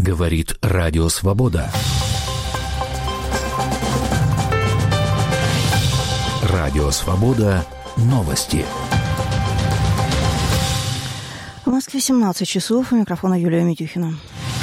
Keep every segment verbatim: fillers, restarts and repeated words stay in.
Говорит Радио Свобода. Радио Свобода. Новости. В Москве семнадцать часов. У микрофона Юлия Митюхина.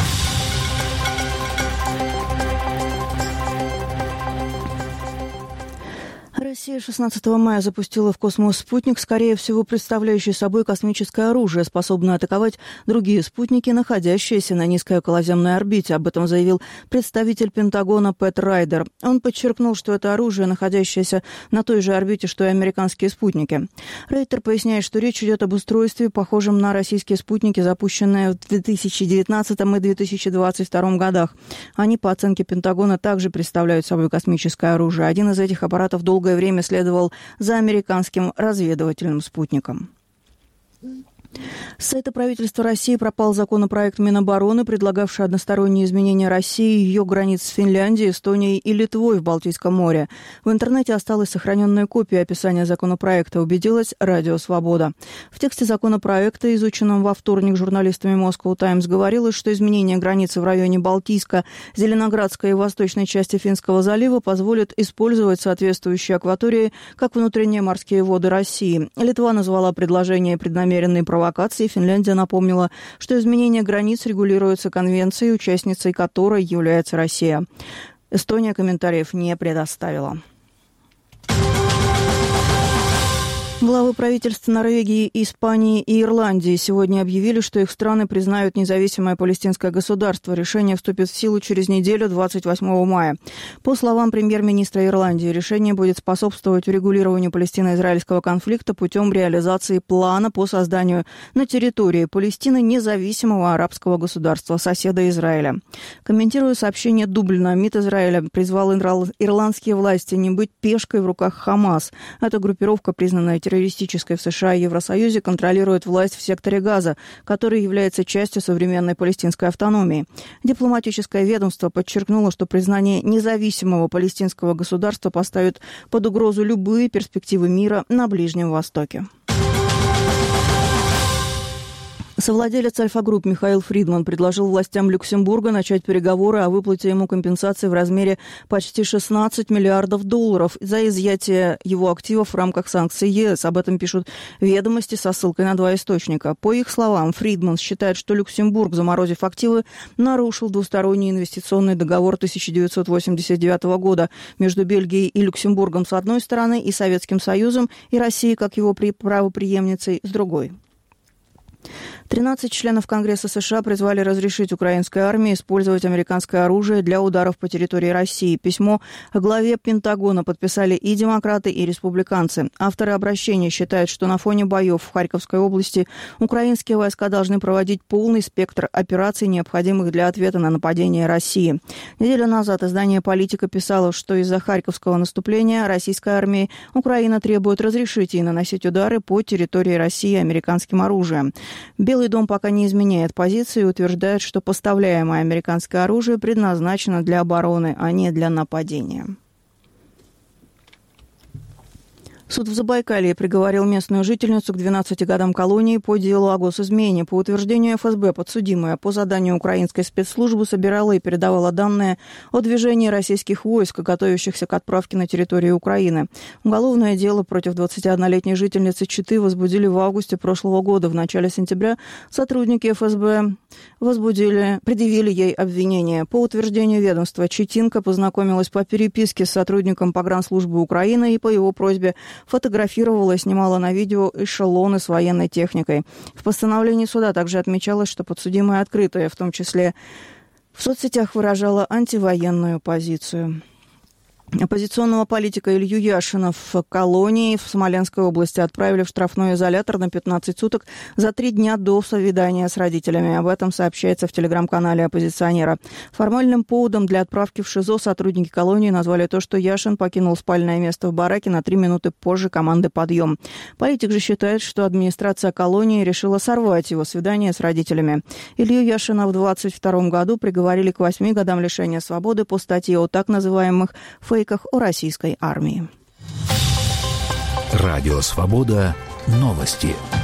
Россия шестнадцатого мая запустила в космос спутник, скорее всего, представляющий собой космическое оружие, способное атаковать другие спутники, находящиеся на низкой околоземной орбите. Об этом заявил представитель Пентагона Пэт Райдер. Он подчеркнул, что это оружие, находящееся на той же орбите, что и американские спутники. Райдер поясняет, что речь идет об устройстве, похожем на российские спутники, запущенные в две тысячи девятнадцатом и две тысячи двадцать втором годах. Они, по оценке Пентагона, также представляют собой космическое оружие. Один из этих аппаратов долгое время следовал за американским разведывательным спутником. С сайта правительства России пропал законопроект Минобороны, предлагавший односторонние изменения России и ее границ с Финляндией, Эстонией и Литвой в Балтийском море. В интернете осталась сохраненная копия описания законопроекта, убедилась Радио Свобода. В тексте законопроекта, изученном во вторник журналистами Moscow Times, говорилось, что изменение границы в районе Балтийска, Зеленоградской и восточной части Финского залива позволит использовать соответствующие акватории как внутренние морские воды России. Литва назвала предложение преднамеренной провокацией. Финляндия напомнила, что изменение границ регулируется конвенцией, участницей которой является Россия. Эстония комментариев не предоставила. Главы правительств Норвегии, Испании и Ирландии сегодня объявили, что их страны признают независимое палестинское государство. Решение вступит в силу через неделю, двадцать восьмого мая. По словам премьер-министра Ирландии, решение будет способствовать урегулированию палестино-израильского конфликта путем реализации плана по созданию на территории Палестины независимого арабского государства, соседа Израиля. Комментируя сообщение Дублина, МИД Израиля призвал ирландские власти не быть пешкой в руках Хамас. Эта группировка, признанная террористической в США и Евросоюзе, контролирует власть в секторе Газа, который является частью современной палестинской автономии. Дипломатическое ведомство подчеркнуло, что признание независимого палестинского государства поставит под угрозу любые перспективы мира на Ближнем Востоке. Совладелец Альфа-Групп Михаил Фридман предложил властям Люксембурга начать переговоры о выплате ему компенсации в размере почти шестнадцать миллиардов долларов за изъятие его активов в рамках санкций ЕС. Об этом пишут «Ведомости» со ссылкой на два источника. По их словам, Фридман считает, что Люксембург, заморозив активы, нарушил двусторонний инвестиционный договор тысяча девятьсот восемьдесят девятого года между Бельгией и Люксембургом с одной стороны и Советским Союзом и Россией как его правопреемницей с другой. тринадцать членов Конгресса США призвали разрешить украинской армии использовать американское оружие для ударов по территории России. Письмо главе Пентагона подписали и демократы, и республиканцы. Авторы обращения считают, что на фоне боев в Харьковской области украинские войска должны проводить полный спектр операций, необходимых для ответа на нападение России. Неделю назад издание «Политика» писало, что из-за харьковского наступления российской армии Украина требует разрешить ей наносить удары по территории России американским оружием. Белый дом пока не изменяет позиции и утверждает, что поставляемое американское оружие предназначено для обороны, а не для нападения. Суд в Забайкалье приговорил местную жительницу к двенадцати годам колонии по делу о госизмене. По утверждению эф эс бэ, подсудимая по заданию украинской спецслужбы собирала и передавала данные о движении российских войск, готовящихся к отправке на территорию Украины. Уголовное дело против двадцатиоднолетней жительницы Читы возбудили в августе прошлого года. В начале сентября сотрудники эф эс бэ возбудили, предъявили ей обвинение. По утверждению ведомства, читинка познакомилась по переписке с сотрудником погранслужбы Украины и по его просьбе фотографировала и снимала на видео эшелоны с военной техникой. В постановлении суда также отмечалось, что подсудимая открытая, в том числе в соцсетях, выражала антивоенную позицию. Оппозиционного политика Илью Яшина в колонии в Смоленской области отправили в штрафной изолятор на пятнадцать суток за три дня до совидания с родителями. Об этом сообщается в телеграм-канале оппозиционера. Формальным поводом для отправки в ШИЗО сотрудники колонии назвали то, что Яшин покинул спальное место в бараке на три минуты позже команды «Подъем». Политик же считает, что администрация колонии решила сорвать его свидание с родителями. Илью Яшина в двадцать втором году приговорили к восьми годам лишения свободы по статье о так называемых фейках о российской армии. Радио Свобода. Новости.